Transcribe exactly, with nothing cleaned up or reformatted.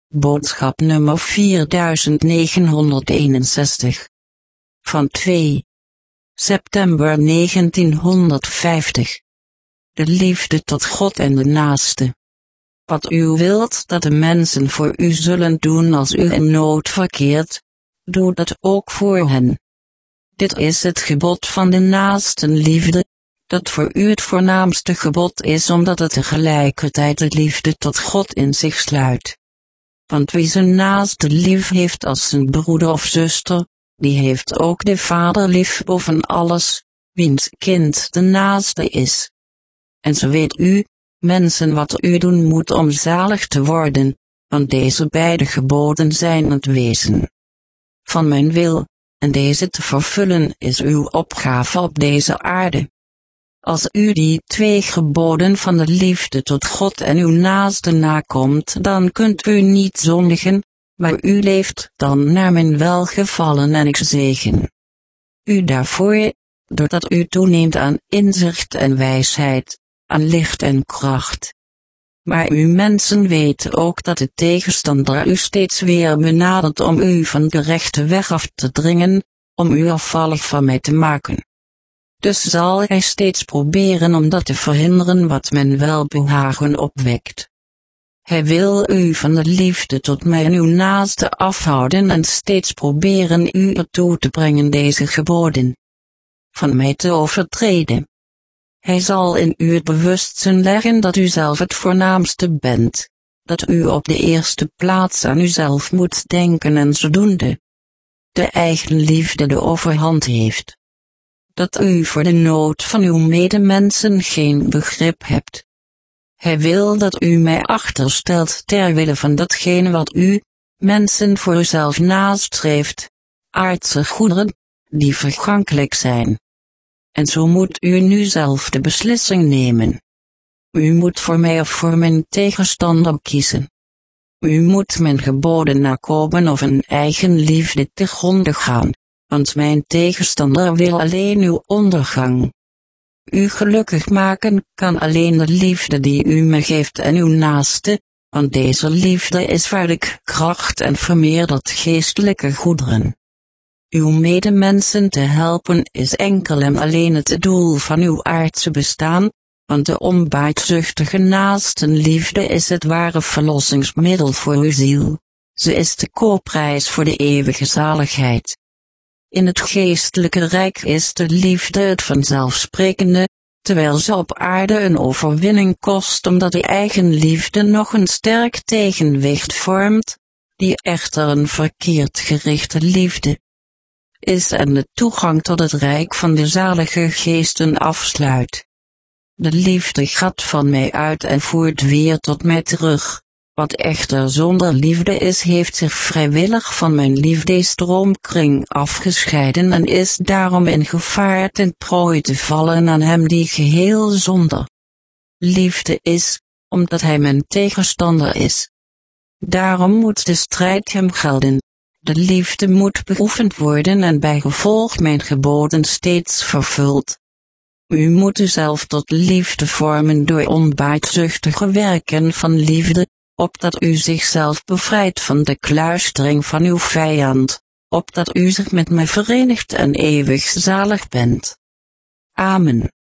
Boodschap nummer vierduizend negenhonderdeenenzestig. Van twee september negentienhonderdvijftig. De liefde tot God en de naaste. Wat u wilt dat de mensen voor u zullen doen als u in nood verkeert, doe dat ook voor hen. Dit is het gebod van de naastenliefde, dat voor u het voornaamste gebod is omdat het tegelijkertijd de liefde tot God in zich sluit. Want wie zijn naaste lief heeft als zijn broeder of zuster, die heeft ook de Vader lief boven alles, wiens kind de naaste is. En zo weet u, mensen, wat u doen moet om zalig te worden, want deze beide geboden zijn het wezen van mijn wil, en deze te vervullen is uw opgave op deze aarde. Als u die twee geboden van de liefde tot God en uw naaste nakomt, dan kunt u niet zondigen, maar u leeft dan naar mijn welgevallen en ik zegen u daarvoor, doordat u toeneemt aan inzicht en wijsheid, aan licht en kracht. Maar u mensen weten ook dat de tegenstander u steeds weer benadert om u van de rechte weg af te dringen, om u afvallig van mij te maken. Dus zal hij steeds proberen om dat te verhinderen wat men welbehagen opwekt. Hij wil u van de liefde tot mij en uw naaste afhouden en steeds proberen u ertoe te brengen deze geboden van mij te overtreden. Hij zal in u het bewustzijn leggen dat u zelf het voornaamste bent, dat u op de eerste plaats aan uzelf moet denken en zodoende de eigen liefde de overhand heeft. Dat u voor de nood van uw medemensen geen begrip hebt. Hij wil dat u mij achterstelt ter wille van datgene wat u, mensen, voor uzelf nastreeft, aardse goederen, die vergankelijk zijn. En zo moet u nu zelf de beslissing nemen. U moet voor mij of voor mijn tegenstander kiezen. U moet mijn geboden nakomen of een eigen liefde te gronde gaan, want mijn tegenstander wil alleen uw ondergang. U gelukkig maken kan alleen de liefde die u me geeft en uw naaste, want deze liefde is waarlijk kracht en vermeerdert geestelijke goederen. Uw medemensen te helpen is enkel en alleen het doel van uw aardse bestaan, want de onbaatzuchtige naastenliefde is het ware verlossingsmiddel voor uw ziel. Ze is de koopprijs voor de eeuwige zaligheid. In het geestelijke rijk is de liefde het vanzelfsprekende, terwijl ze op aarde een overwinning kost omdat de eigen liefde nog een sterk tegenwicht vormt, die echter een verkeerd gerichte liefde is en de toegang tot het rijk van de zalige geesten afsluit. De liefde gaat van mij uit en voert weer tot mij terug. Wat echter zonder liefde is, heeft zich vrijwillig van mijn liefdestroomkring afgescheiden en is daarom in gevaar ten prooi te vallen aan hem die geheel zonder liefde is, omdat hij mijn tegenstander is. Daarom moet de strijd hem gelden. De liefde moet beoefend worden en bijgevolg mijn geboden steeds vervuld. U moet uzelf tot liefde vormen door onbaatzuchtige werken van liefde, opdat u zichzelf bevrijdt van de kluistering van uw vijand, opdat u zich met mij verenigt en eeuwig zalig bent. Amen.